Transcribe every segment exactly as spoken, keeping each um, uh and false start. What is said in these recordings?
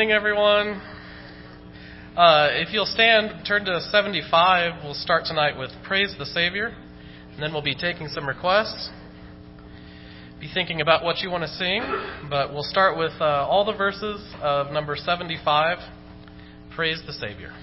Good evening, everyone. Uh, if you'll stand, turn to seventy-five. We'll start tonight with Praise the Savior, and then we'll be taking some requests. Be thinking about what you want to sing, but we'll start with uh, all the verses of number seventy-five, Praise the Savior.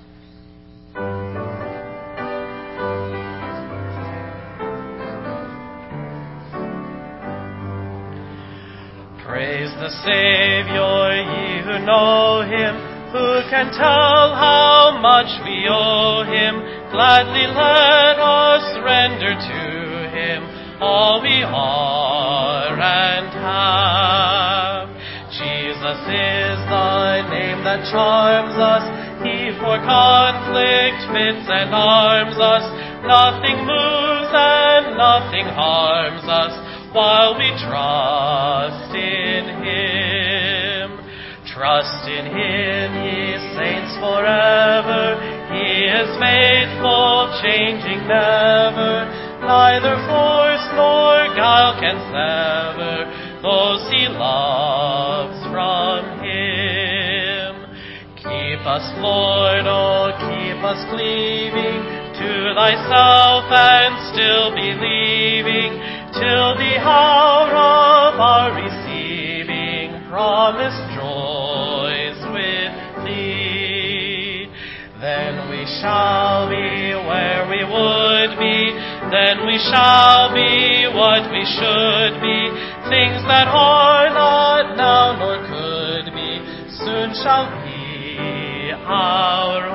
Praise the Savior, ye who know Him. Who can tell how much we owe Him? Gladly let us render to Him all we are and have. Jesus is the name that charms us. He for conflict fits and arms us. Nothing moves and nothing harms us while we trust in Him. Trust in Him, ye saints, forever. He is faithful, changing never. Neither force nor guile can sever those He loves from Him. Keep us, Lord, oh, keep us cleaving to Thyself and still believing, till the hour of our receiving promised joys with Thee. Then we shall be where we would be, then we shall be what we should be, things that are not now nor could be, soon shall be our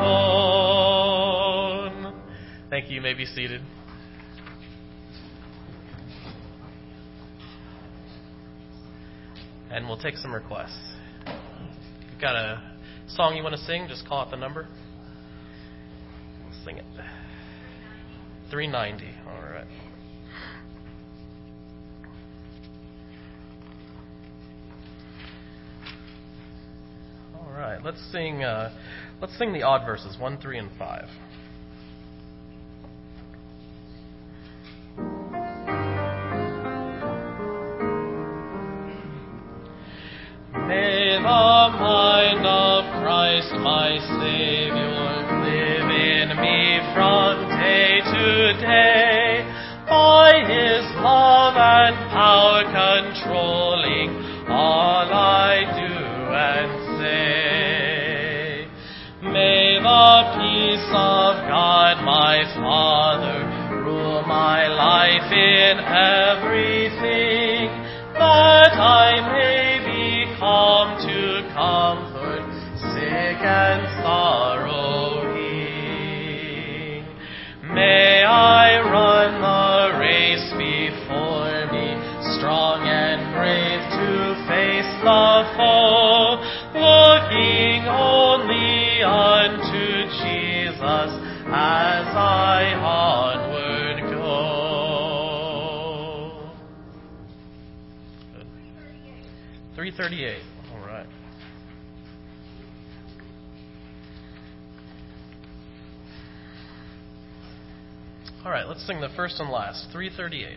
own. Thank you. You may be seated. And we'll take some requests. If you've got a song you want to sing, just call out the number. We'll sing it. three ninety. All right. All right. Let's sing. Uh, let's sing the odd verses, one, three, and five. May the mind of Christ, my Savior, live in me from day to day, by His love and power controlling all I do and say. May the peace of God, my Father, rule my life in everything, that I may come to comfort sick and sorrowing. May I run the race before me, strong and brave to face the foe, looking only unto Jesus as I onward go. three thirty-eight. All right. All right, let's sing the first and last. three thirty-eight.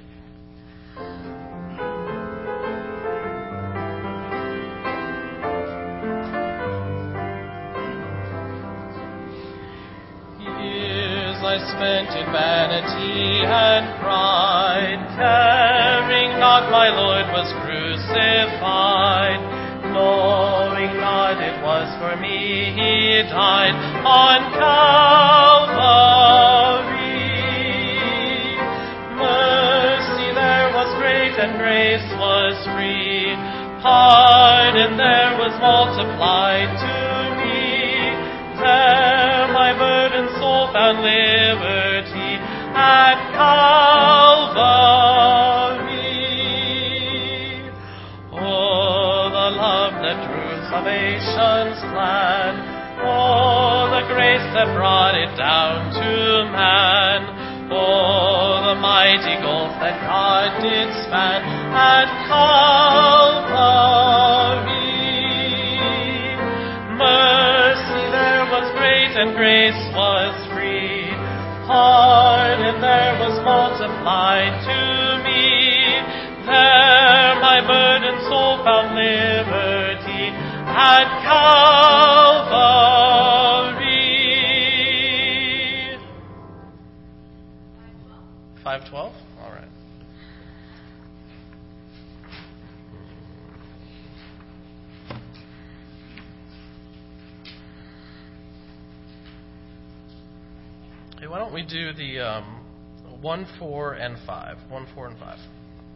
Years I spent in vanity and pride, caring not my Lord was crucified, knowing not it was for me He died on Calvary. Mercy there was great and grace was free, pardon there was multiplied to me. There my burdened soul found liberty at Calvary. Oh, the love that drew salvation's plan, oh, the grace that brought it down to man, oh, the mighty gulf that God did span at Calvary. Mercy there was great and grace was free, pardon there was multiplied to me. There my burdened soul found liberty at Calvary. Calvary. five twelve? All right. Hey, why don't we do the um, one, four, and five? One, four, and five.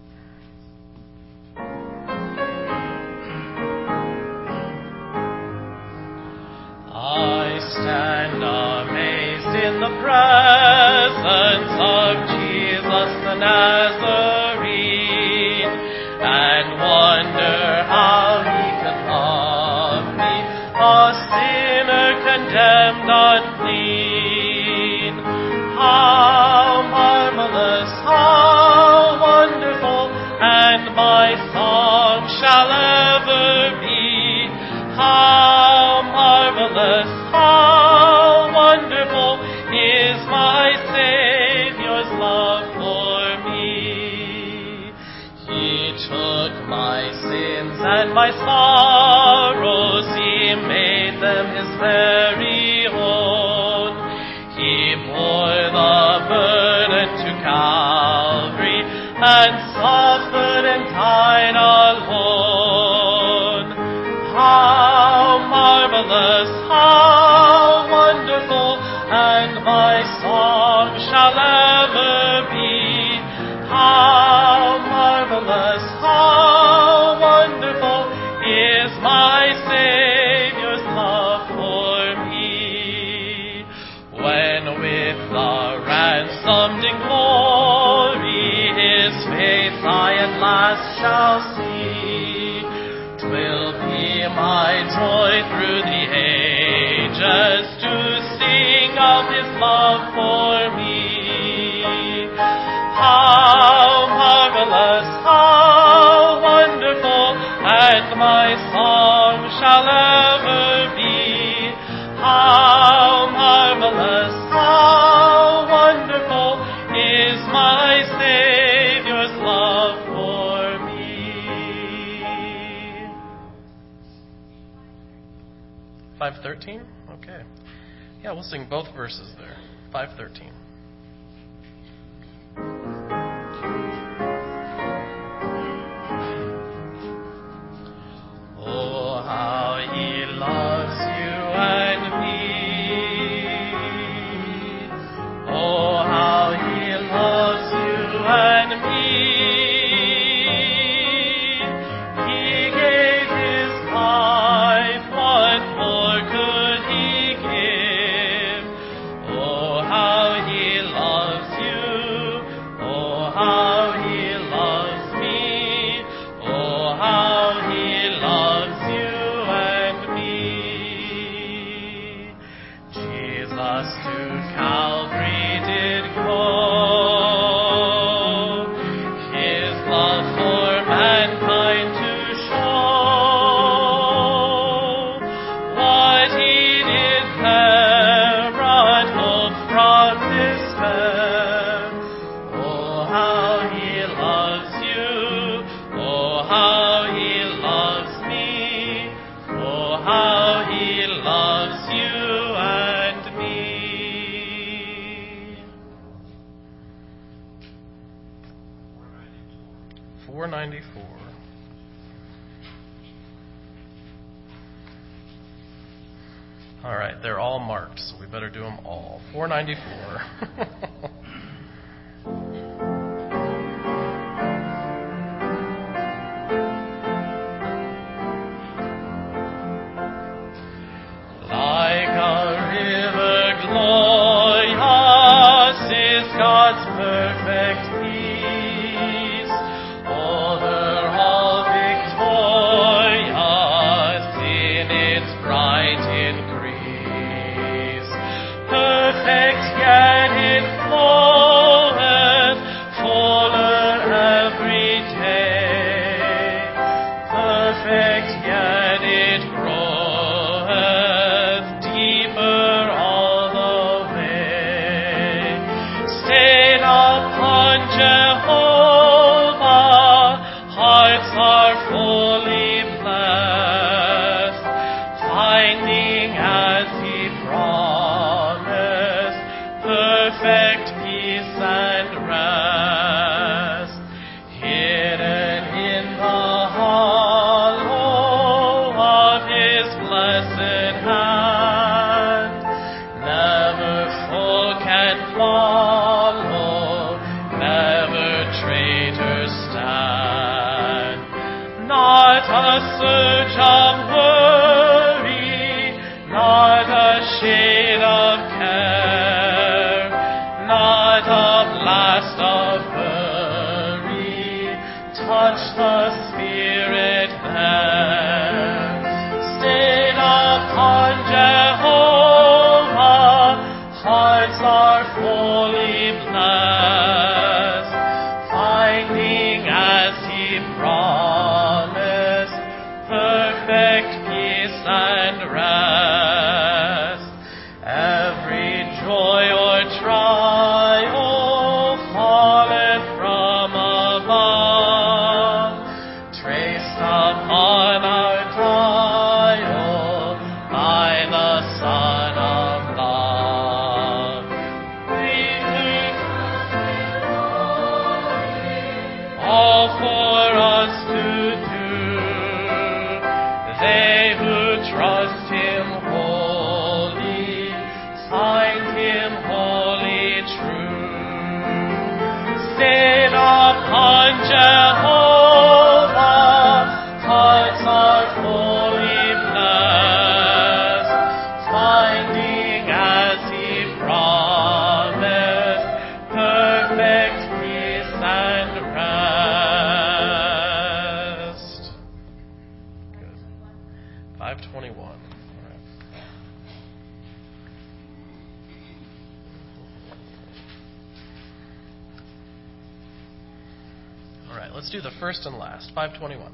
I stand amazed in the presence of Jesus the Nazarene, and wonder how he could love me, a sinner condemned unclean. How marvelous, how wonderful, and my song shall ever be. How marvelous, how wonderful is my Savior's love for me. He took my sins and my sorrows, he made them his very own. He bore the burden to Calvary and suffered and died alone. How marvelous, how wonderful, and my song shall ever be. How marvelous, how wonderful is my Savior's love for me. When with the ransomed in glory his face I at last shall see, 'twill be my joy through the ages to sing of his love for me. How marvelous, how wonderful, and my song shall ever be. How marvelous, how wonderful is my Savior's love for me. five thirteen? Okay. Yeah, we'll sing both verses there. five thirteen. Oh, how he loves you and me. Oh, how he loves you and me. He gave his life, what more could he give? Oh, how he loves you. Oh, how he loves me. Oh, how he loves you and me. Jesus to Calvary did go, his love for mankind to show. What he did there brought hope from despair. Oh, how he loves you. Oh, how he loves me. Oh, how he loves you and me. four ninety-four. All right, they're all marked, so we better do them all. four ninety-four. Like a river glorious is God's perfect peace, over all victorious in its bright increase. Perfect yet it floweth, fuller every day. Perfect yet it groweth, deeper all the way. Stayed upon Jehovah, hearts are fully blessed. finding as he promised perfect peace and rest, hidden in the hollow of his blessed hand. Never foe can follow, never traitor stand. Not a surge of worry, not a shade of care, not a blast of hurry, touch the Spirit there. Stayed upon Jehovah, hearts are fully blessed, finding as he promised perfect peace and rest. Every joy or trial fallen from above, traced upon our dial by the Son of Love. Reading all for us to do, they who trust him wholly find him wholly true. Stayed upon Jehovah, hearts are fully blessed, finding as he promised perfect peace and rest. Good. five twenty-one. All right, let's do the first and last. five twenty-one.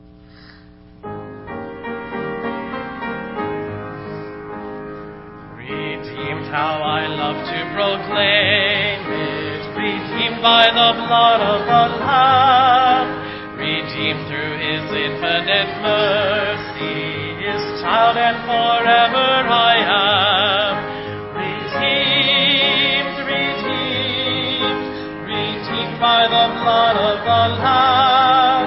Redeemed, how I love to proclaim it. Redeemed by the blood of the Lamb. Redeemed through his infinite mercy. His child and forever I am. Redeemed, redeemed, redeemed by the blood of the Lamb.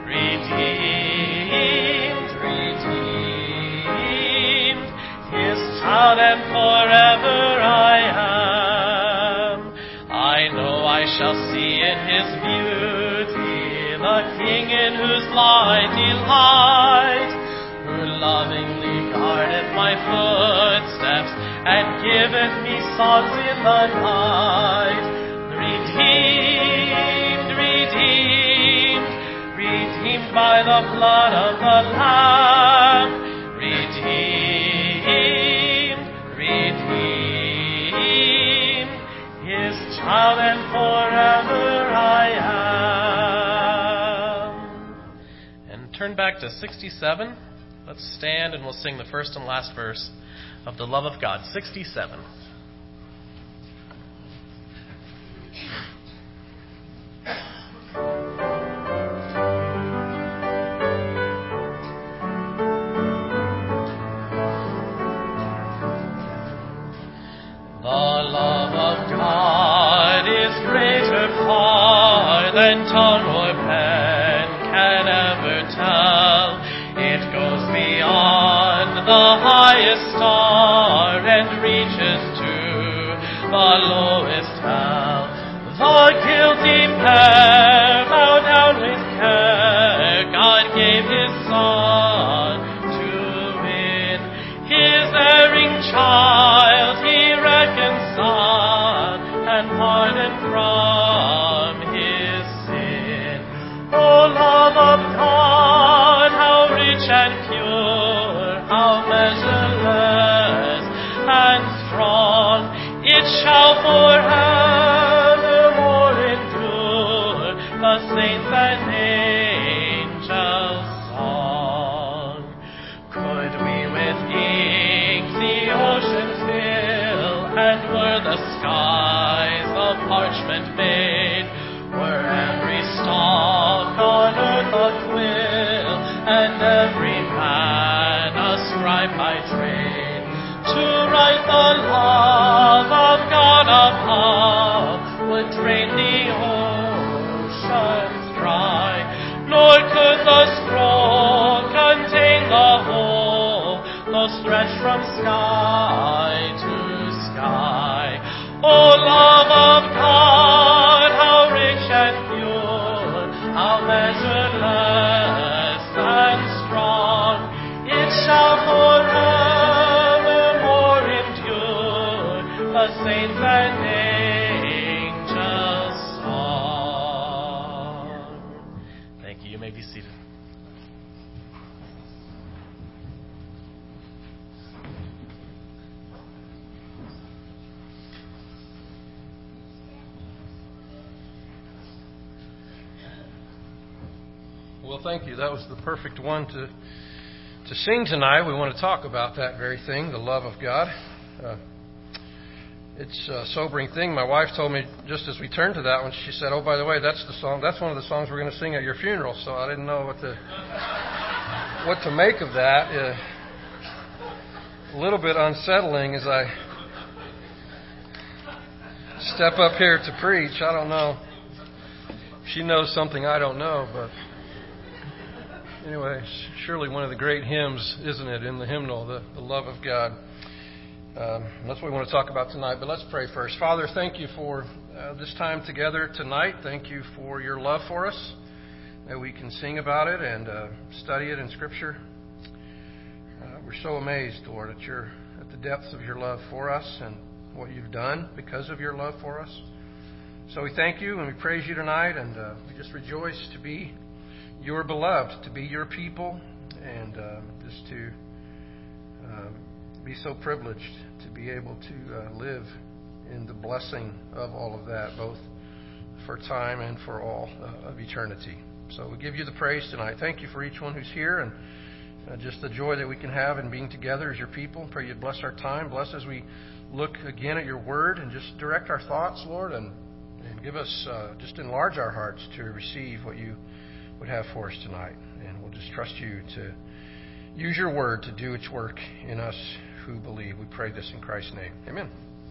Redeemed, redeemed, his child and forever I am. I know I shall see in his beauty the King in whose light delight, who lovingly guardeth my footsteps and giveth me songs in the night. Redeemed, redeemed, redeemed by the blood of the Lamb. Redeemed, redeemed, his child and forever I am. And turn back to sixty-seven. Let's stand and we'll sing the first and last verse of the love of God. sixty-seven. Than tongue or pen can ever tell. It goes beyond the highest star and reaches to the lowest hell. The guilty pair bow down with care. God gave his Son to win his erring child. He reconciled and pardoned from his sin. O love of God, how rich and pure, how measureless and strong, it shall forevermore endure train, to write the love of God above would drain the oceans dry, nor could the scroll contain the whole, though stretched from sky to sky. O love of God, how rich and pure, how measureless and strong, it shall forevermore endure the saints and angels' song. Thank you. You may be seated. Well, thank you. That was the perfect one to to sing tonight. We want to talk about that very thing, the love of God. Uh, it's a sobering thing. My wife told me just as we turned to that one, she said, "Oh, by the way, that's the song. That's one of the songs we're going to sing at your funeral." So I didn't know what to what to make of that. Uh, a little bit unsettling as I step up here to preach. I don't know. She knows something I don't know, but. Anyway, surely one of the great hymns, isn't it, in the hymnal, the, the love of God. Um, that's what we want to talk about tonight. But let's pray first. Father, thank you for uh, this time together tonight. Thank you for your love for us, that we can sing about it and uh, study it in Scripture. Uh, we're so amazed, Lord, at your at the depths of your love for us and what you've done because of your love for us. So we thank you and we praise you tonight, and uh, we just rejoice to be your beloved, to be your people, and uh, just to uh, be so privileged to be able to uh, live in the blessing of all of that, both for time and for all uh, of eternity. So we give you the praise tonight. Thank you for each one who's here, and uh, just the joy that we can have in being together as your people. Pray you bless our time. Bless as we look again at your word, and just direct our thoughts, Lord, and, and give us, uh, just enlarge our hearts to receive what you would have for us tonight. And we'll just trust you to use your word to do its work in us who believe. We pray this in Christ's name. Amen.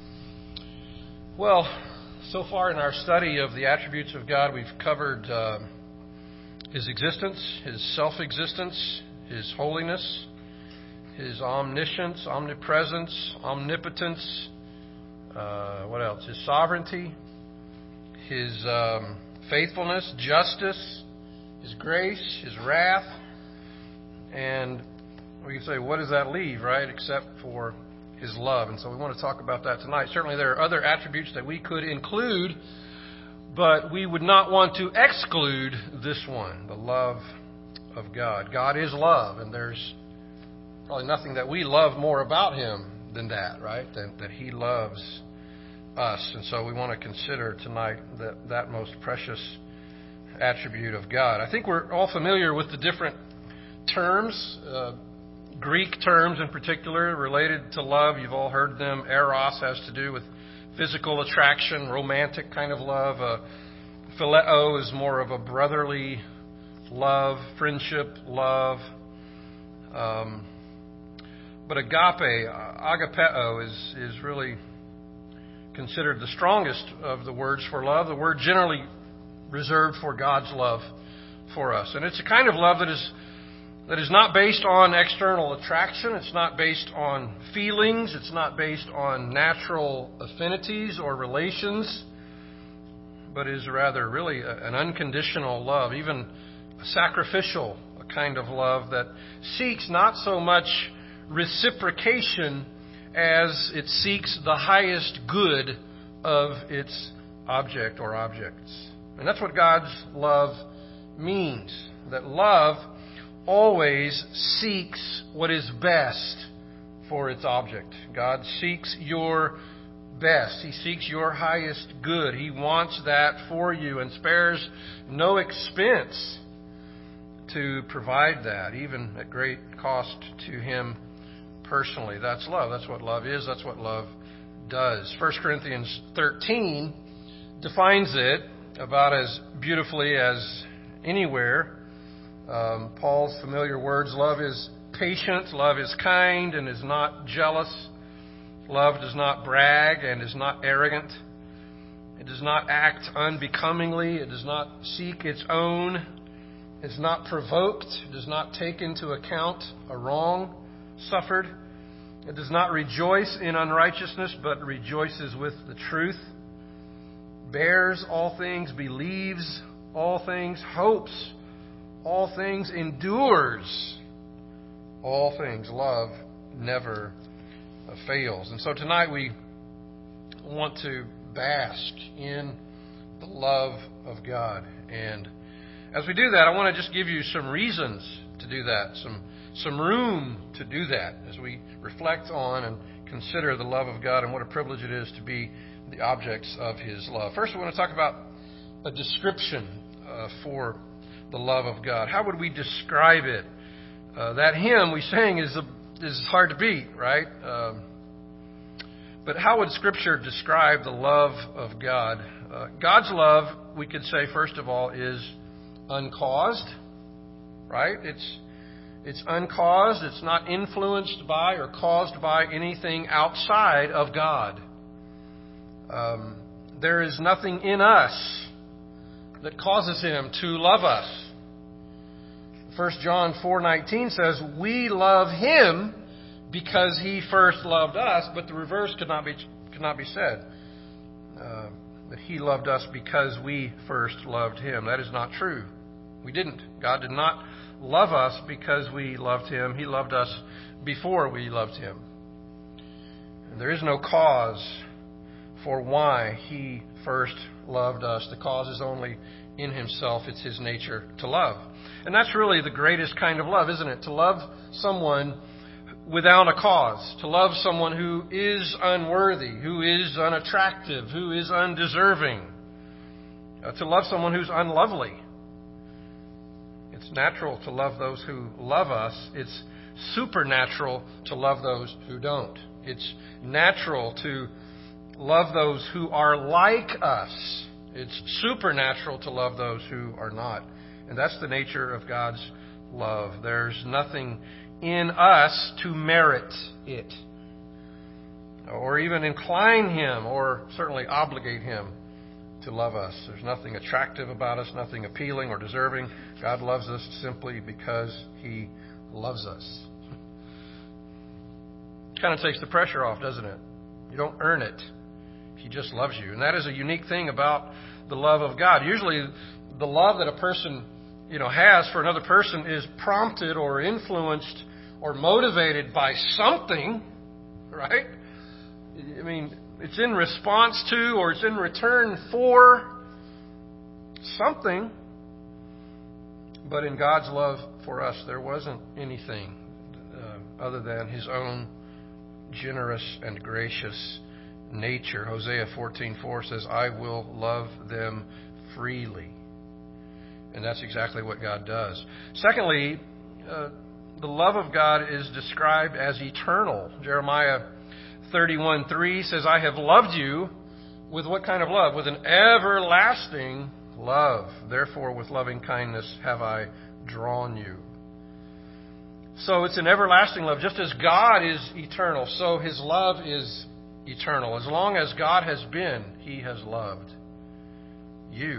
Well, so far in our study of the attributes of God, we've covered uh, His existence, His self-existence, His holiness, His omniscience, omnipresence, omnipotence, uh, what else? His sovereignty, His um, faithfulness, justice, His grace, His wrath, and we can say, what does that leave, right, except for His love? And so we want to talk about that tonight. Certainly there are other attributes that we could include, but we would not want to exclude this one, the love of God. God is love, and there's probably nothing that we love more about Him than that, right, than that He loves us. And so we want to consider tonight that, that most precious attribute of God. I think we're all familiar with the different terms, uh, Greek terms in particular, related to love. You've all heard them. Eros has to do with physical attraction, romantic kind of love. Uh, phileo is more of a brotherly love, friendship love. Um, but agape, agapeo, is, is really considered the strongest of the words for love. The word generally reserved for God's love for us. And it's a kind of love that is that is not based on external attraction. It's not based on feelings. It's not based on natural affinities or relations, but is rather really an unconditional love, even a sacrificial kind of love that seeks not so much reciprocation as it seeks the highest good of its object or objects. And that's what God's love means. That love always seeks what is best for its object. God seeks your best. He seeks your highest good. He wants that for you and spares no expense to provide that, even at great cost to Him personally. That's love. That's what love is. That's what love does. First Corinthians thirteen defines it about as beautifully as anywhere. Um, Paul's familiar words, love is patient. Love is kind and is not jealous. Love does not brag and is not arrogant. It does not act unbecomingly. It does not seek its own. It is not provoked. It does not take into account a wrong suffered. It does not rejoice in unrighteousness, but rejoices with the truth. Bears all things, believes all things, hopes all things, endures all things. Love never fails. And so tonight we want to bask in the love of God. And as we do that, I want to just give you some reasons to do that, some some room to do that as we reflect on and consider the love of God and what a privilege it is to be the objects of His love. First, we want to talk about a description uh, for the love of God. How would we describe it? Uh, that hymn we sang is a, is hard to beat, right? Um, but how would Scripture describe the love of God? Uh, God's love, we could say, first of all, is uncaused, right? It's it's uncaused. It's not influenced by or caused by anything outside of God. Um, there is nothing in us that causes Him to love us. First John four nineteen says, "We love Him because He first loved us." But the reverse could not be could not be said. Uh, that He loved us because we first loved Him. That is not true. We didn't. God did not love us because we loved Him. He loved us before we loved Him. And there is no cause for why He first loved us. The cause is only in Himself. It's His nature to love. And that's really the greatest kind of love, isn't it? To love someone without a cause. To love someone who is unworthy, who is unattractive, who is undeserving. Uh, to love someone who's unlovely. It's natural to love those who love us. It's supernatural to love those who don't. It's natural to love those who are like us. It's supernatural to love those who are not. And that's the nature of God's love. There's nothing in us to merit it, or even incline Him, or certainly obligate Him to love us. There's nothing attractive about us, nothing appealing or deserving. God loves us simply because He loves us. It kind of takes the pressure off, doesn't it? You don't earn it. He just loves you. And that is a unique thing about the love of God. Usually the love that a person, you know, has for another person is prompted or influenced or motivated by something, right? I mean, it's in response to or it's in return for something. But in God's love for us, there wasn't anything uh, other than His own generous and gracious nature. Hosea fourteen four says, "I will love them freely." And that's exactly what God does. Secondly, uh, the love of God is described as eternal. Jeremiah thirty-one three says, "I have loved you with" what kind of love? With an everlasting love. Therefore, with loving kindness have I drawn you. So it's an everlasting love. Just as God is eternal, so His love is eternal. As long as God has been, He has loved you.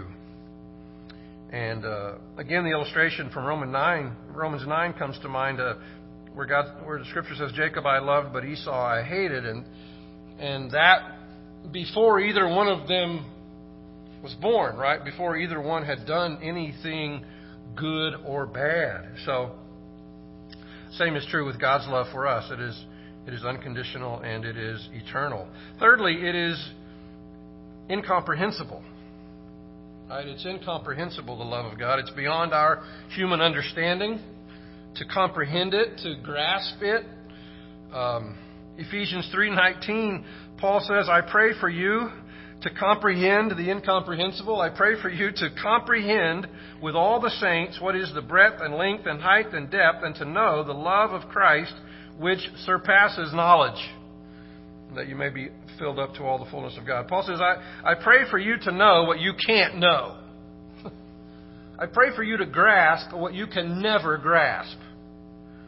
And uh, again, the illustration from Romans nine, Romans nine comes to mind, uh, where God, where the Scripture says, "Jacob I loved, but Esau I hated," and and that before either one of them was born, right? Before either one had done anything good or bad. So, same is true with God's love for us. It is it is unconditional and it is eternal. Thirdly, it is incomprehensible. Right? It's incomprehensible, the love of God. It's beyond our human understanding to comprehend it, to grasp it. Um, Ephesians three nineteen, Paul says, "I pray for you to comprehend the incomprehensible. I pray for you to comprehend with all the saints what is the breadth and length and height and depth, and to know the love of Christ which surpasses knowledge, that you may be filled up to all the fullness of God." Paul says, I, I pray for you to know what you can't know. I pray for you to grasp what you can never grasp.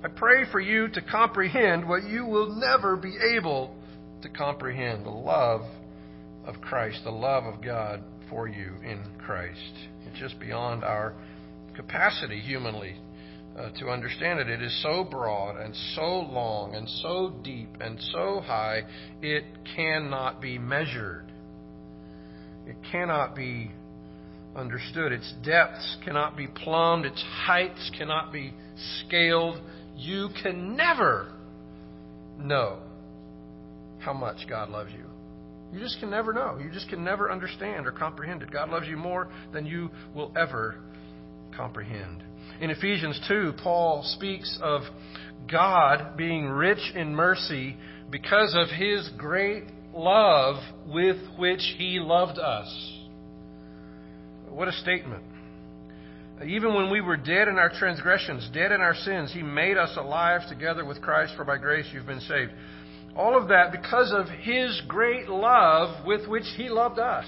I pray for you to comprehend what you will never be able to comprehend, the love of Christ, the love of God for you in Christ. It's just beyond our capacity humanly uh, to understand it. It is so broad and so long and so deep and so high, it cannot be measured. It cannot be understood. Its depths cannot be plumbed. Its heights cannot be scaled. You can never know how much God loves you. You just can never know. You just can never understand or comprehend it. God loves you more than you will ever comprehend. In Ephesians two, Paul speaks of God being rich in mercy because of His great love with which He loved us. What a statement. Even when we were dead in our transgressions, dead in our sins, He made us alive together with Christ, for by grace you've been saved. All of that because of His great love with which He loved us.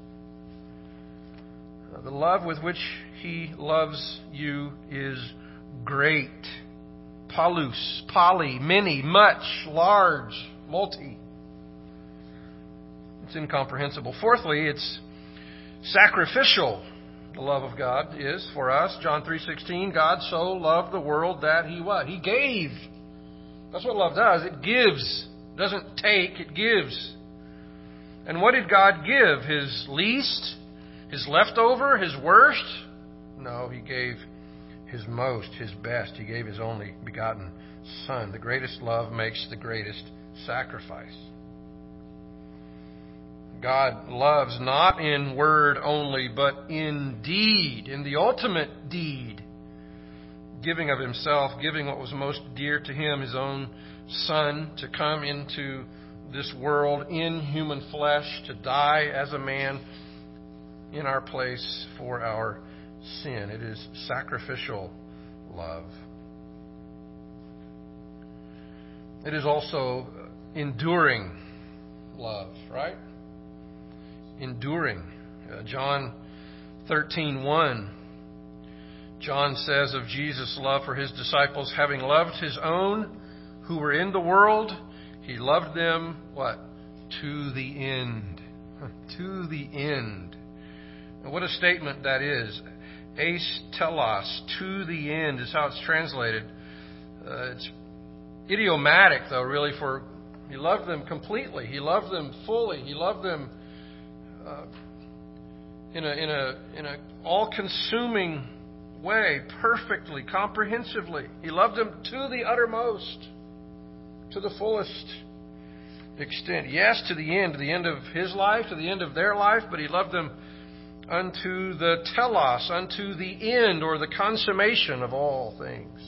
The love with which He loves you is great. Palus, poly, many, much, large, multi. It's incomprehensible. Fourthly, it's sacrificial. The love of God is for us. John three sixteen, God so loved the world that He what? He gave. That's what love does. It gives. It doesn't take, it gives. And what did God give? His least? His leftover? His worst? No, He gave His most, His best. He gave His only begotten Son. The greatest love makes the greatest sacrifice. God loves not in word only, but in deed, in the ultimate deed. Giving of Himself, giving what was most dear to Him, His own Son, to come into this world in human flesh, to die as a man in our place for our sin. It is sacrificial love. It is also enduring love, right? Enduring. Uh, John thirteen one. John says of Jesus' love for His disciples, having loved His own who were in the world, He loved them, what? To the end. To the end. And what a statement that is. Eis telos, to the end, is how it's translated. Uh, it's idiomatic, though, really, for He loved them completely. He loved them fully. He loved them uh, in a in a in a all-consuming way, perfectly, comprehensively. He loved them to the uttermost, to the fullest extent. Yes, to the end, to the end of His life, to the end of their life, but He loved them unto the telos, unto the end, or the consummation of all things.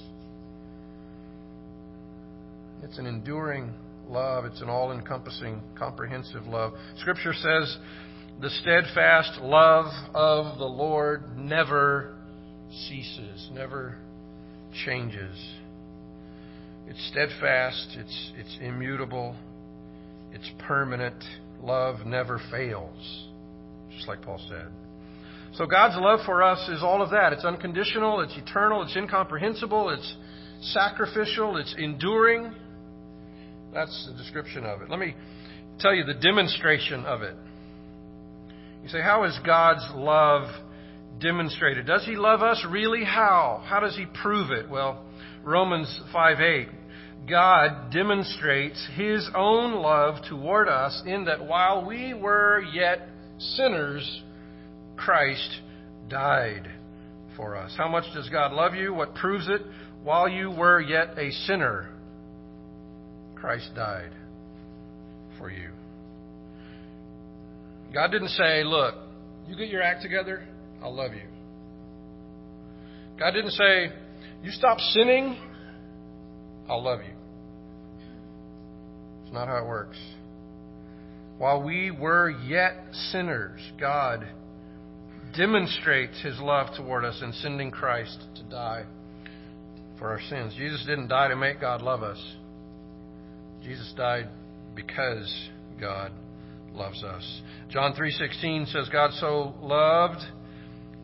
It's an enduring love. It's an all-encompassing, comprehensive love. Scripture says the steadfast love of the Lord never ceases, never changes. It's steadfast, it's it's immutable, it's permanent. Love never fails, just like Paul said. So God's love for us is all of that. It's unconditional, it's eternal, it's incomprehensible, it's sacrificial, it's enduring. That's the description of it. Let me tell you the demonstration of it. You say, how is God's love demonstrated? Does He love us really? How? How does He prove it? Well, Romans five eight. God demonstrates His own love toward us in that while we were yet sinners, Christ died for us. How much does God love you? What proves it? While you were yet a sinner, Christ died for you. God didn't say, look, you get your act together, I'll love you. God didn't say, you stop sinning, I'll love you. It's not how it works. While we were yet sinners, God demonstrates His love toward us in sending Christ to die for our sins. Jesus didn't die to make God love us. Jesus died because God loves us. John three sixteen says, God so loved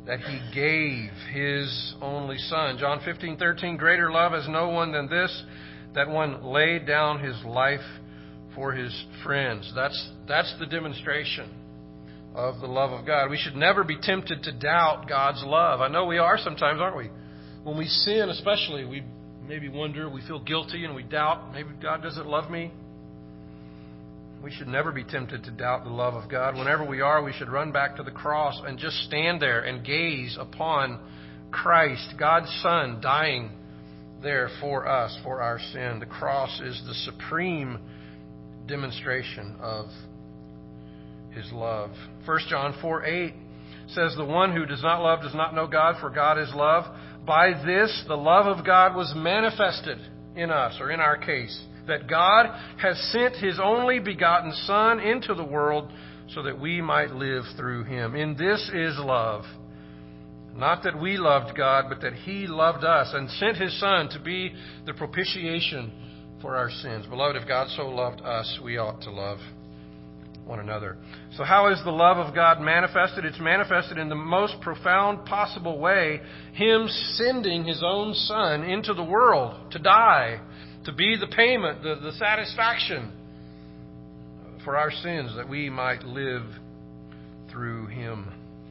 that He gave His only Son. John fifteen thirteen, greater love has no one than this, that one laid down His life for His friends. That's, that's the demonstration of the love of God. We should never be tempted to doubt God's love. I know we are sometimes, aren't we? When we sin especially, we maybe wonder, we feel guilty, and we doubt, maybe God doesn't love me. We should never be tempted to doubt the love of God. Whenever we are, we should run back to the cross and just stand there and gaze upon Christ, God's Son, dying there for us, for our sin. The cross is the supreme demonstration of His love. First John four eight says, the one who does not love does not know God, for God is love. By this, the love of God was manifested in us, or in our case, that God has sent His only begotten Son into the world so that we might live through Him. In this is love. Not that we loved God, but that He loved us and sent His Son to be the propitiation for our sins. Beloved, if God so loved us, we ought to love one another. So how is the love of God manifested? It's manifested in the most profound possible way. Him sending His own Son into the world to die, to be the payment, the, the satisfaction for our sins, that we might live through Him.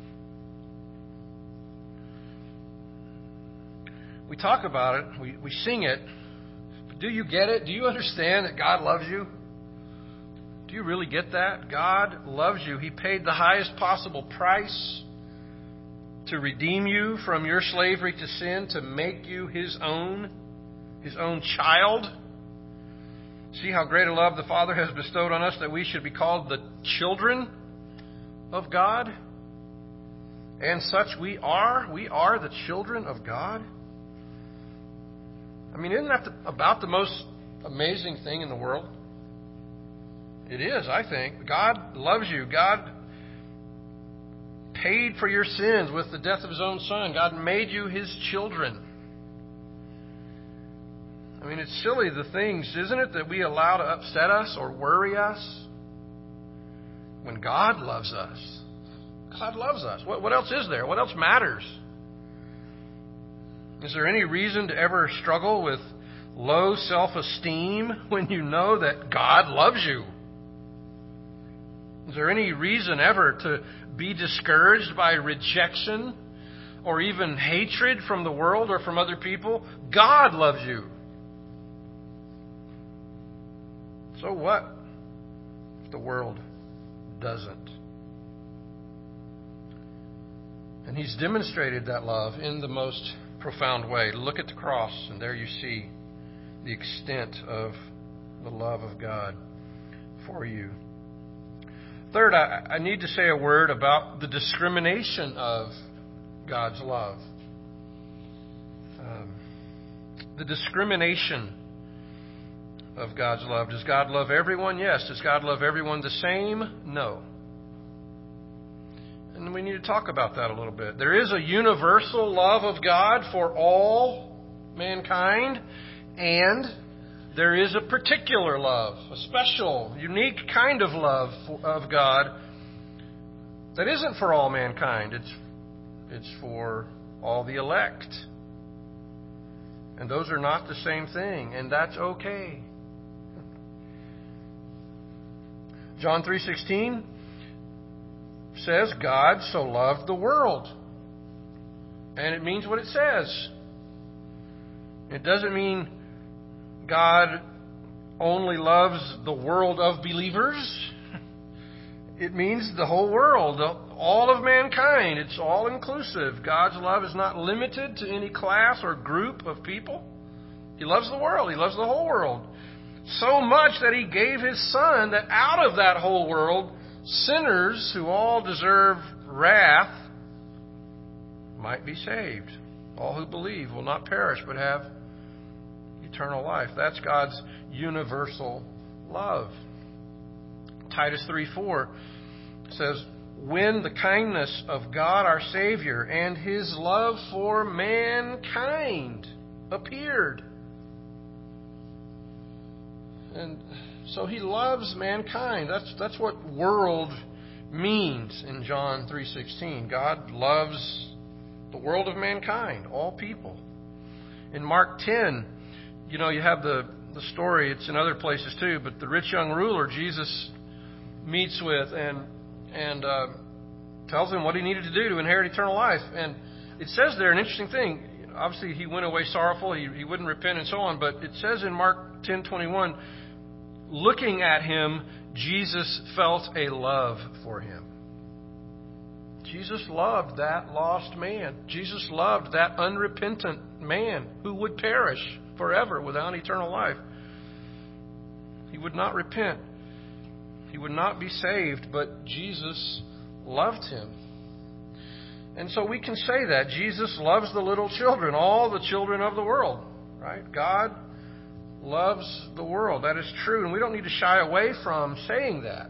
We talk about it, we, we sing it, but do you get it? Do you understand that God loves you? Do you really get that? God loves you. He paid the highest possible price to redeem you from your slavery to sin, to make you His own, His own child. See how great a love the Father has bestowed on us, that we should be called the children of God. And such we are. We are the children of God. I mean, isn't that the, about the most amazing thing in the world? It is, I think. God loves you. God paid for your sins with the death of His own Son. God made you His children. I mean, it's silly, the things, isn't it, that we allow to upset us or worry us when God loves us. God loves us. What, what else is there? What else matters? Is there any reason to ever struggle with low self-esteem when you know that God loves you? Is there any reason ever to be discouraged by rejection or even hatred from the world or from other people? God loves you. So what if the world doesn't? And He's demonstrated that love in the most profound way. Look at the cross, and there you see the extent of the love of God for you. Third, I, I need to say a word about the discrimination of God's love. Um, the discrimination of God's love. Does God love everyone? Yes. Does God love everyone the same? No. And we need to talk about that a little bit. There is a universal love of God for all mankind, and there is a particular love, a special, unique kind of love of God that isn't for all mankind. It's, it's for all the elect. And those are not the same thing, and that's okay. John three sixteen says, God so loved the world. And it means what it says. It doesn't mean God only loves the world of believers. It means the whole world, all of mankind. It's all inclusive. God's love is not limited to any class or group of people. He loves the world. He loves the whole world. So much that He gave His Son, that out of that whole world, sinners who all deserve wrath might be saved. All who believe will not perish but have eternal life. That's God's universal love. Titus three four says, when the kindness of God our Savior and His love for mankind appeared. And so He loves mankind. That's that's what world means in John three sixteen. God loves the world of mankind, all people. In Mark ten, you know, you have the, the story, it's in other places too, but the rich young ruler Jesus meets with and and uh, tells him what he needed to do to inherit eternal life. And it says there an interesting thing. Obviously, he went away sorrowful, he, he wouldn't repent and so on, but it says in Mark ten twenty-one, looking at him, Jesus felt a love for him. Jesus loved that lost man. Jesus loved that unrepentant man who would perish forever without eternal life. He would not repent. He would not be saved, but Jesus loved him. And so we can say that Jesus loves the little children, all the children of the world, right? God loves the world. That is true, and we don't need to shy away from saying that.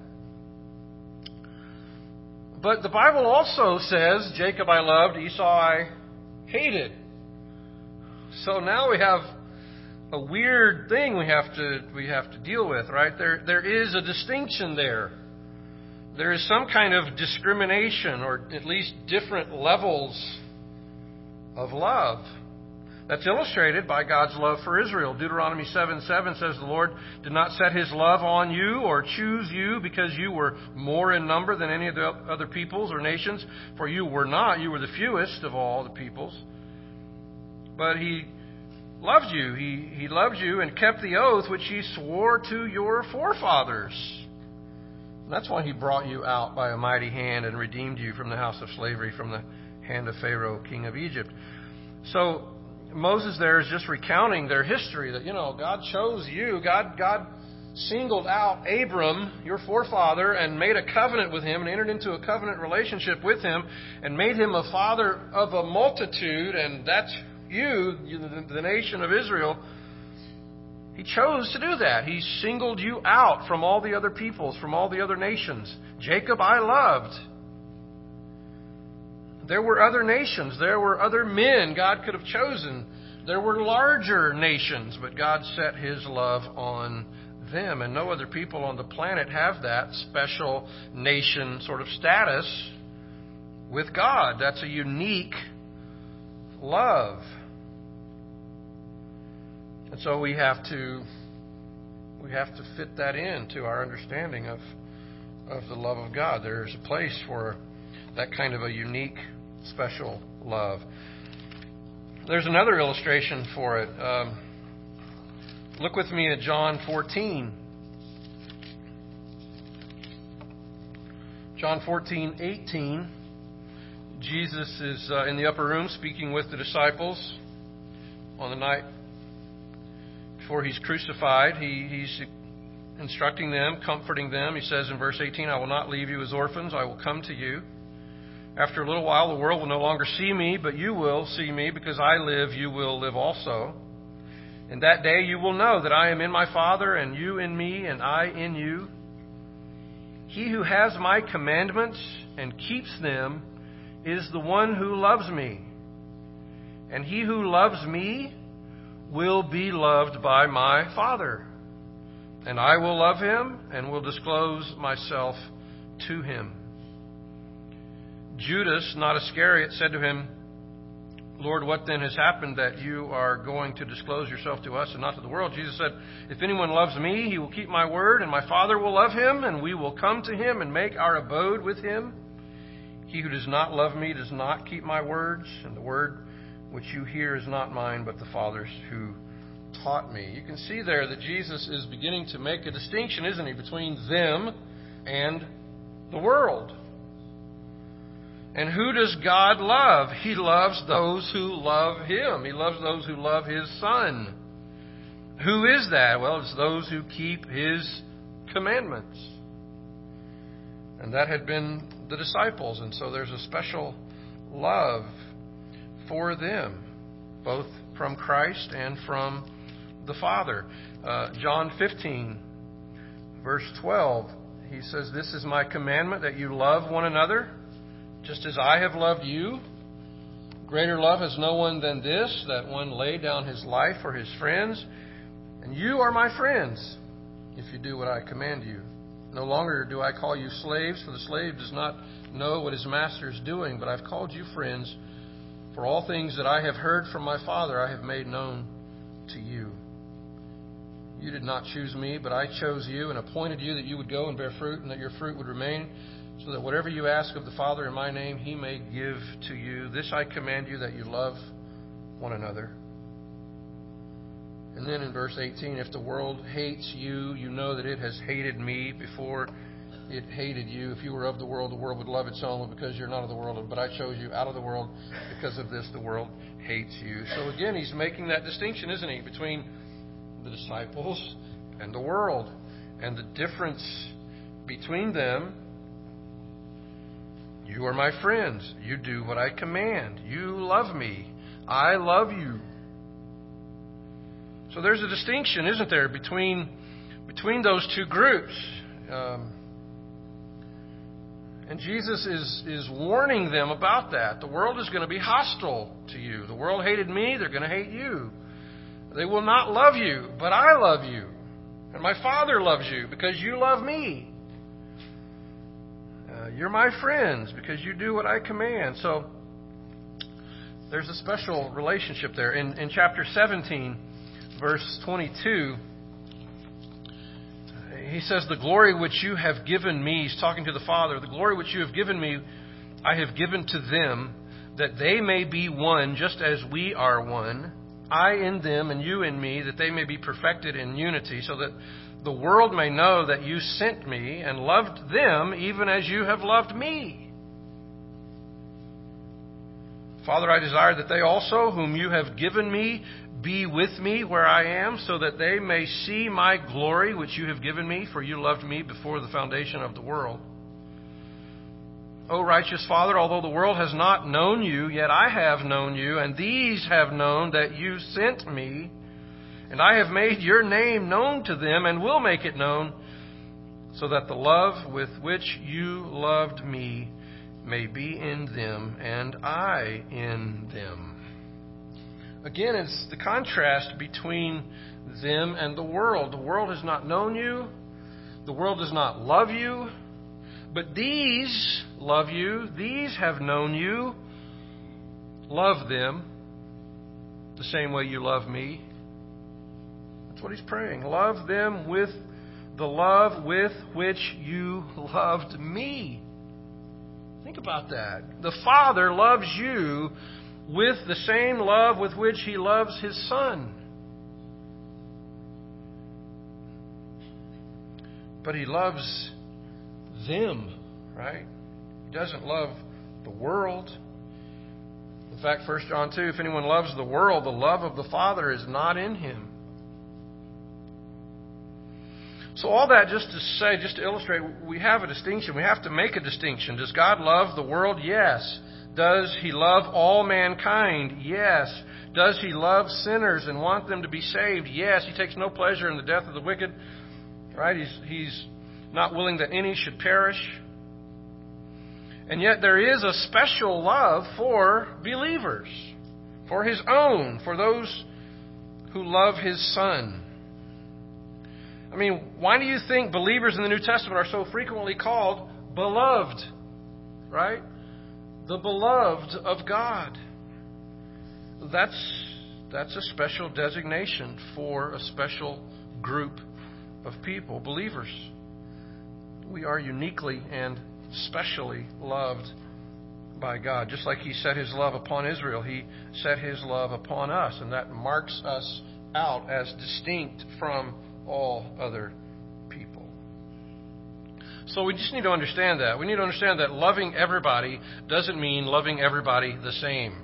But the Bible also says, Jacob I loved, Esau I hated. So now we have a weird thing we have to we have to deal with, right? There there is a distinction there. There is some kind of discrimination, or at least different levels of love. That's illustrated by God's love for Israel. Deuteronomy seven seven says, the Lord did not set his love on you or choose you because you were more in number than any of the other peoples or nations, for you were not. You were the fewest of all the peoples. But he loved you. He, he loved you and kept the oath which he swore to your forefathers. And that's why he brought you out by a mighty hand and redeemed you from the house of slavery, from the hand of Pharaoh, king of Egypt. So Moses there is just recounting their history, that, you know, God chose you. God, God singled out Abram, your forefather, and made a covenant with him and entered into a covenant relationship with him and made him a father of a multitude. And that's you, the nation of Israel. He chose to do that. He singled you out from all the other peoples, from all the other nations. Jacob I loved. There were other nations. There were other men God could have chosen. There were larger nations, but God set his love on them. And no other people on the planet have that special nation sort of status with God. That's a unique love. And so we have to we have to fit that into our understanding of of the love of God. There's a place for that kind of a unique, special love. There's another illustration for it. Um, look with me at John fourteen. John fourteen eighteen. Jesus is uh, in the upper room speaking with the disciples on the night before he's crucified. He, he's instructing them, comforting them. He says in verse eighteen, I will not leave you as orphans. I will come to you. After a little while, the world will no longer see me, but you will see me. Because I live, you will live also. In that day you will know that I am in my Father, and you in me, and I in you. He who has my commandments and keeps them is the one who loves me. And he who loves me will be loved by my Father. And I will love him and will disclose myself to him. Judas, not Iscariot, said to him, Lord, what then has happened that you are going to disclose yourself to us and not to the world? Jesus said, if anyone loves me, he will keep my word, and my Father will love him, and we will come to him and make our abode with him. He who does not love me does not keep my words, and the word which you hear is not mine, but the Father's who taught me. You can see there that Jesus is beginning to make a distinction, isn't he, between them and the world. And who does God love? He loves those who love him. He loves those who love his Son. Who is that? Well, it's those who keep his commandments. And that had been the disciples. And so there's a special love for them, both from Christ and from the Father. Uh, John fifteen, verse twelve, he says, this is my commandment, that you love one another, just as I have loved you. Greater love has no one than this, that one lay down his life for his friends. And you are my friends, if you do what I command you. No longer do I call you slaves, for the slave does not know what his master is doing, but I've called you friends. For all things that I have heard from my Father I have made known to you. You did not choose me, but I chose you and appointed you that you would go and bear fruit, and that your fruit would remain, so that whatever you ask of the Father in my name, He may give to you. This I command you, that you love one another. And then in verse eighteen, if the world hates you, you know that it has hated me before it hated you. If you were of the world, the world would love its own. But because you're not of the world, but I chose you out of the world, because of this the world hates you. So again, he's making that distinction, isn't he, between the disciples and the world. And the difference between them: you are my friends. You do what I command. You love me. I love you. So there's a distinction, isn't there, between between those two groups. Um, and Jesus is, is warning them about that. The world is going to be hostile to you. The world hated me. They're going to hate you. They will not love you, but I love you. And my Father loves you because you love me. Uh, you're my friends because you do what I command. So there's a special relationship there. In, in chapter seventeen, verse twenty-two, he says, the glory which you have given me, he's talking to the Father, the glory which you have given me, I have given to them, that they may be one just as we are one, I in them and you in me, that they may be perfected in unity, so that the world may know that you sent me and loved them even as you have loved me. Father, I desire that they also, whom you have given me, be with me where I am, so that they may see my glory which you have given me, for you loved me before the foundation of the world. O righteous Father, although the world has not known you, yet I have known you, and these have known that you sent me, and I have made your name known to them, and will make it known, so that the love with which you loved me may be in them, and I in them. Again, it's the contrast between them and the world. The world has not known you. The world does not love you. But these love you. These have known you. Love them the same way you love me. That's what he's praying. Love them with the love with which you loved me. Think about that. The Father loves you with the same love with which He loves His Son. But He loves them, right? He doesn't love the world. In fact, First John two, if anyone loves the world, the love of the Father is not in him. So all that just to say, just to illustrate, we have a distinction. We have to make a distinction. Does God love the world? Yes. Does He love all mankind? Yes. Does He love sinners and want them to be saved? Yes. He takes no pleasure in the death of the wicked. Right? He's, he's not willing that any should perish. And yet there is a special love for believers, for His own, for those who love His Son. I mean, why do you think believers in the New Testament are so frequently called beloved? Right? The beloved of God. That's, that's a special designation for a special group of people, believers. We are uniquely and specially loved by God. Just like He set His love upon Israel, He set His love upon us, and that marks us out as distinct from all other people. So we just need to understand that. We need to understand that loving everybody doesn't mean loving everybody the same.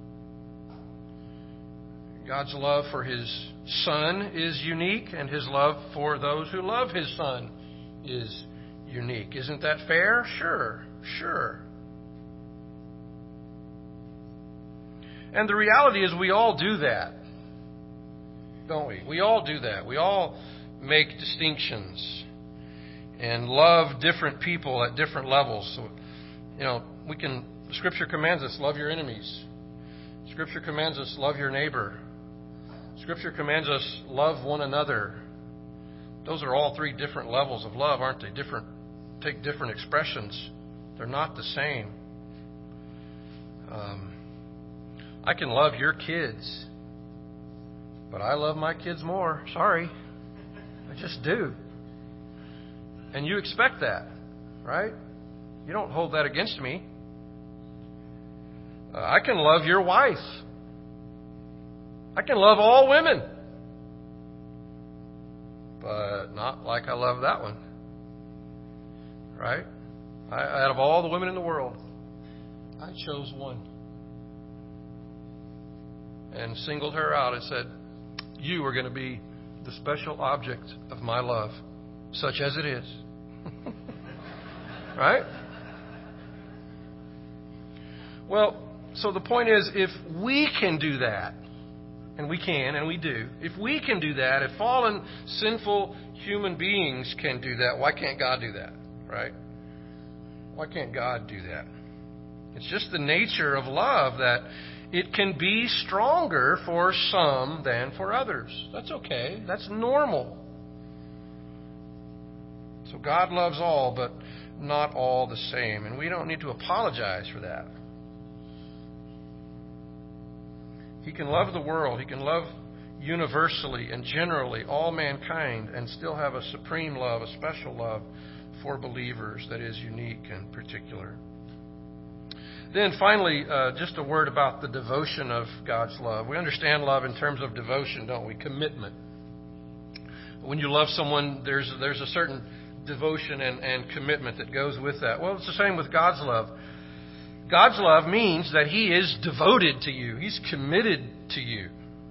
God's love for His Son is unique, and His love for those who love His Son is unique. Isn't that fair? Sure, sure. And the reality is we all do that, don't we? We all do that. We all make distinctions and love different people at different levels. So, you know, we can, Scripture commands us, love your enemies. Scripture commands us, love your neighbor. Scripture commands us, love one another. Those are all three different levels of love, aren't they? Different, take different expressions. They're not the same. Um, I can love your kids, but I love my kids more. Sorry. I just do. And you expect that, right? You don't hold that against me. Uh, I can love your wife. I can love all women. But not like I love that one. Right? I, out of all the women in the world, I chose one. And singled her out and said, you are going to be the special object of my love, such as it is. Right? Well, so the point is, if we can do that, and we can, and we do, if we can do that, if fallen, sinful human beings can do that, why can't God do that? Right? Why can't God do that? It's just the nature of love that it can be stronger for some than for others. That's okay. That's normal. So God loves all, but not all the same. And we don't need to apologize for that. He can love the world. He can love universally and generally all mankind and still have a supreme love, a special love for believers that is unique and particular. Then finally, uh, just a word about the devotion of God's love. We understand love in terms of devotion, don't we? Commitment. When you love someone, there's there's a certain devotion and, and commitment that goes with that. Well, it's the same with God's love. God's love means that He is devoted to you. He's committed to you.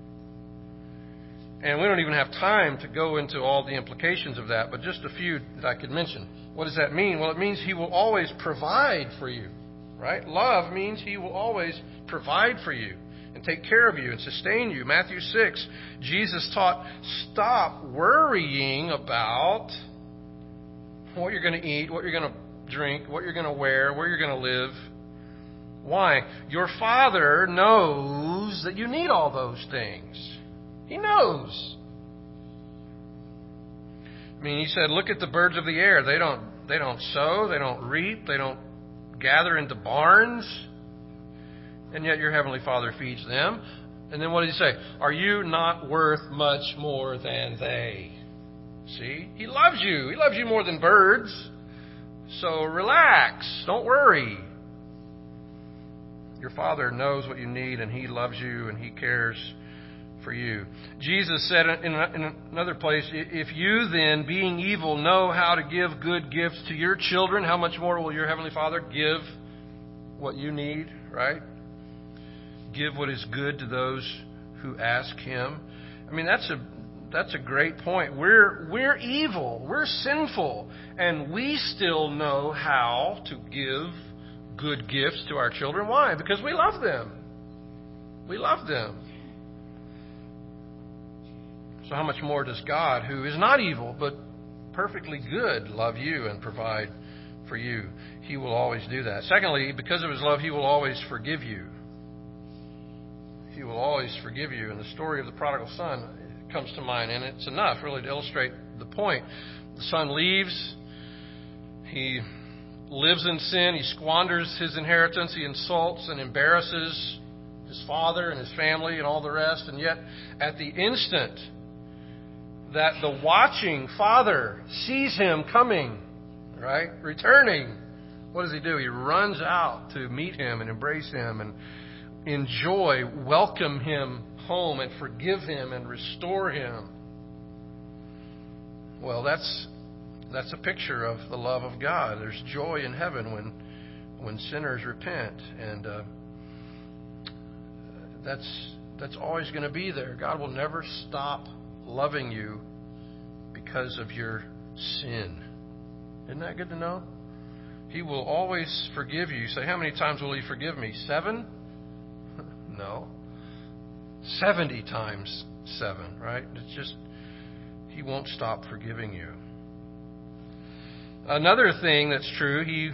And we don't even have time to go into all the implications of that, but just a few that I could mention. What does that mean? Well, it means He will always provide for you. Right? Love means He will always provide for you and take care of you and sustain you. Matthew six, Jesus taught, stop worrying about what you're going to eat, what you're going to drink, what you're going to wear, where you're going to live. Why? Your Father knows that you need all those things. He knows. I mean, He said, look at the birds of the air. They don't, they don't sow, they don't reap, they don't gather into barns, and yet your Heavenly Father feeds them. And then what did He say? Are you not worth much more than they? See? He loves you. He loves you more than birds. So relax. Don't worry. Your Father knows what you need, and He loves you, and He cares for you. Jesus said in another place, if you then, being evil, know how to give good gifts to your children, how much more will your Heavenly Father give what you need, right? Give what is good to those who ask Him. I mean, that's a that's a great point. We're we're evil, we're sinful, and we still know how to give good gifts to our children. Why? Because we love them. We love them. So how much more does God, who is not evil, but perfectly good, love you and provide for you? He will always do that. Secondly, because of His love, He will always forgive you. He will always forgive you. And the story of the prodigal son comes to mind, and it's enough really to illustrate the point. The son leaves. He lives in sin. He squanders his inheritance. He insults and embarrasses his father and his family and all the rest. And yet, at the instant that the watching father sees him coming, right, returning, what does he do? He runs out to meet him and embrace him and enjoy, welcome him home and forgive him and restore him. Well, that's that's a picture of the love of God. There's joy in heaven when when sinners repent, and uh, that's that's always going to be there. God will never stop loving you because of your sin. Isn't that good to know? He will always forgive you. You say, how many times will He forgive me? Seven? No. Seventy times seven, right? It's just, He won't stop forgiving you. Another thing that's true, He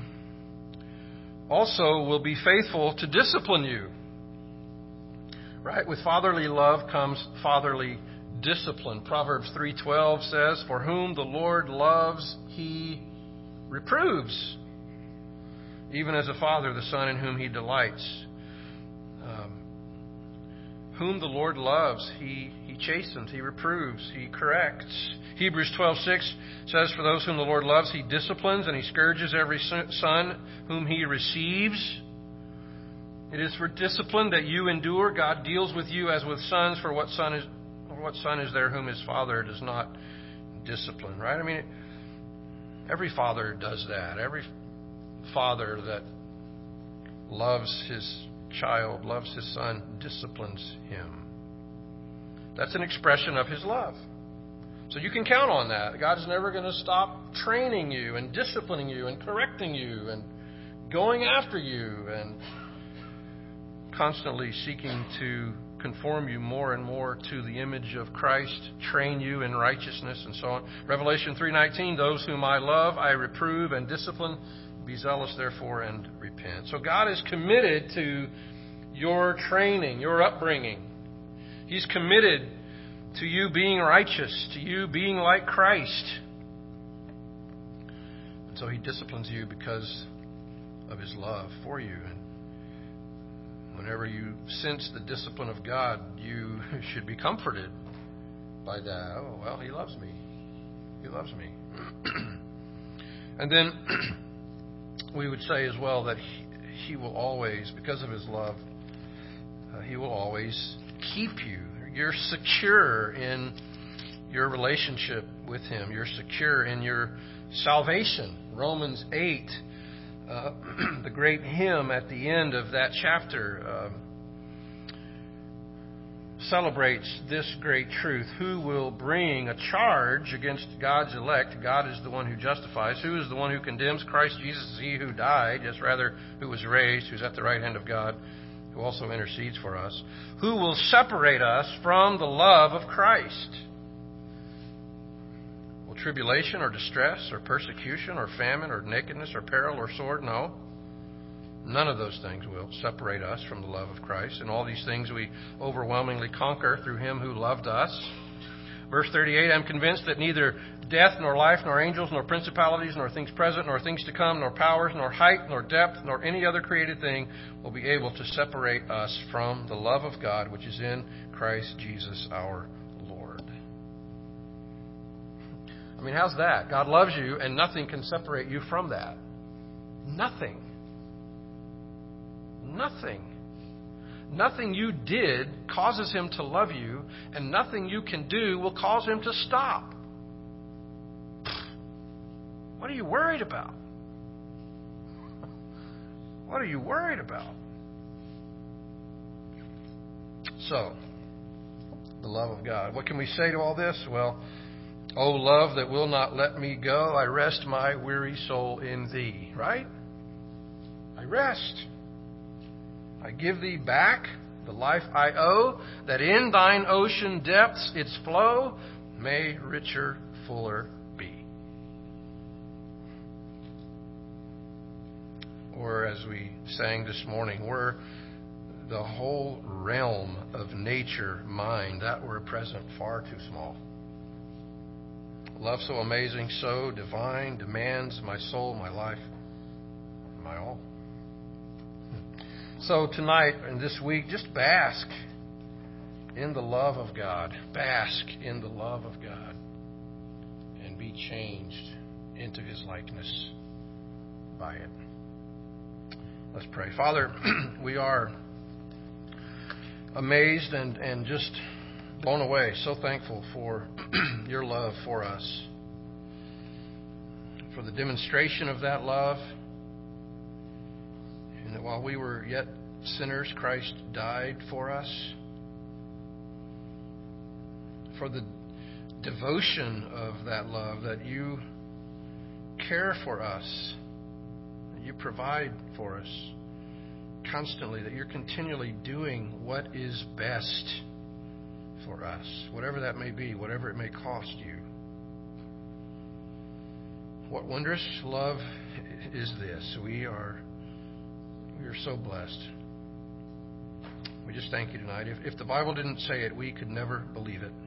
also will be faithful to discipline you. Right? With fatherly love comes fatherly discipline. Proverbs three twelve says, for whom the Lord loves, He reproves, even as a father the son in whom He delights. Um, whom the Lord loves, he, he chastens, he reproves, he corrects. Hebrews twelve six says, for those whom the Lord loves, he disciplines, and he scourges every son whom he receives. It is for discipline that you endure. God deals with you as with sons, for what son is what son is there whom his father does not discipline, right? I mean, every father does that. Every father that loves his child, loves his son, disciplines him. That's an expression of his love. So you can count on that. God is never going to stop training you and disciplining you and correcting you and going after you and constantly seeking to conform you more and more to the image of Christ, train you in righteousness, and so on. Revelation three nineteen, those whom I love, I reprove and discipline. Be zealous, therefore, and repent. So God is committed to your training, your upbringing. He's committed to you being righteous, to you being like Christ. And so He disciplines you because of His love for you. And whenever you sense the discipline of God, you should be comforted by that. Oh, well, He loves me. He loves me. And then we would say as well that He, he will always, because of His love, uh, He will always keep you. You're secure in your relationship with Him. You're secure in your salvation. Romans eight, uh, the great hymn at the end of that chapter, uh, celebrates this great truth. Who will bring a charge against God's elect? God is the one who justifies. Who is the one who condemns? Christ Jesus is He who died, yes, rather, who was raised, who's at the right hand of God, who also intercedes for us. Who will separate us from the love of Christ? Will tribulation or distress or persecution or famine or nakedness or peril or sword? No. None of those things will separate us from the love of Christ. And all these things we overwhelmingly conquer through Him who loved us. Verse thirty-eight, I'm convinced that neither death, nor life, nor angels, nor principalities, nor things present, nor things to come, nor powers, nor height, nor depth, nor any other created thing will be able to separate us from the love of God which is in Christ Jesus our Lord. I mean, how's that? God loves you, and nothing can separate you from that. Nothing. Nothing. Nothing you did causes Him to love you, and nothing you can do will cause Him to stop. What are you worried about? What are you worried about? So, the love of God. What can we say to all this? Well, O love that will not let me go, I rest my weary soul in Thee. Right? I rest. I give Thee back the life I owe, that in Thine ocean depths its flow may richer, fuller be. Or as we sang this morning, were the whole realm of nature mine, that were present far too small. Love so amazing, so divine, demands my soul, my life, my all. So tonight and this week, just bask in the love of God. Bask in the love of God. And be changed into His likeness by it. Let's pray. Father, we are amazed and, and just blown away. So thankful for Your love for us. For the demonstration of that love. And that while we were yet sinners, Christ died for us. For the devotion of that love, that You care for us, that You provide for us constantly, that You're continually doing what is best for us, whatever that may be, whatever it may cost You. What wondrous love is this? We are We are so blessed. We just thank You tonight. If, if the Bible didn't say it, we could never believe it.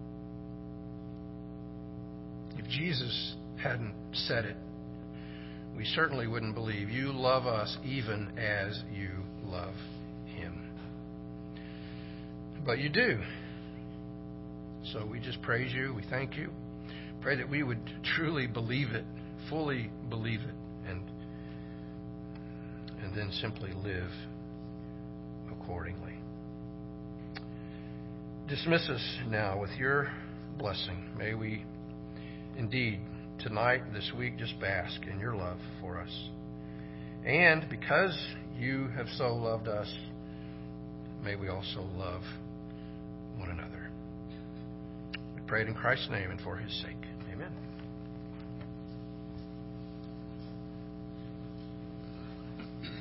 If Jesus hadn't said it, we certainly wouldn't believe you love us even as you love him. But you do. So we just praise you. We thank you. Pray that we would truly believe it, fully believe it, and and then simply live accordingly. Dismiss us now with your blessing. May we indeed tonight, this week, just bask in your love for us. And because you have so loved us, may we also love one another. We pray it in Christ's name and for his sake. Amen.